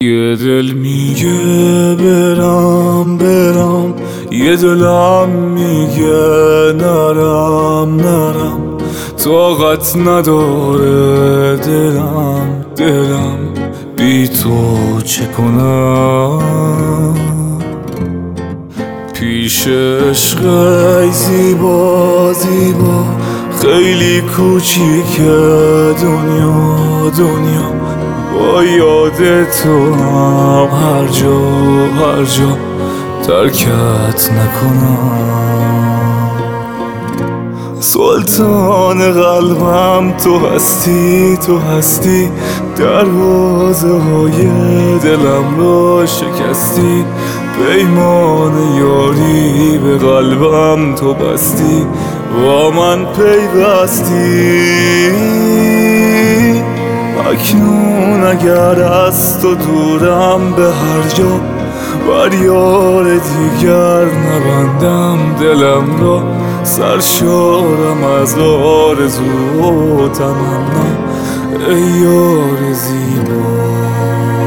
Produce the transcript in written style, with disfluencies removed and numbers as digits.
یه دل میگه برم برم، یه دلم میگه نرم طاقت نداره دلم بی تو چه کنم. پیش عشق ای زیبا خیلی کوچیکه دنیا با یاد تو هم هر جا ترکت نکنم. سلطان قلبم تو هستی دروازه های دلم رو شکستی، پیمان یاری به قلبم تو بستی، با من پیوستی. اکنون اگر از تو دورم به هر جا، بر یار دیگر نبندم دلم را، سرشارم از آرزو و تمنا ای یار زیبا.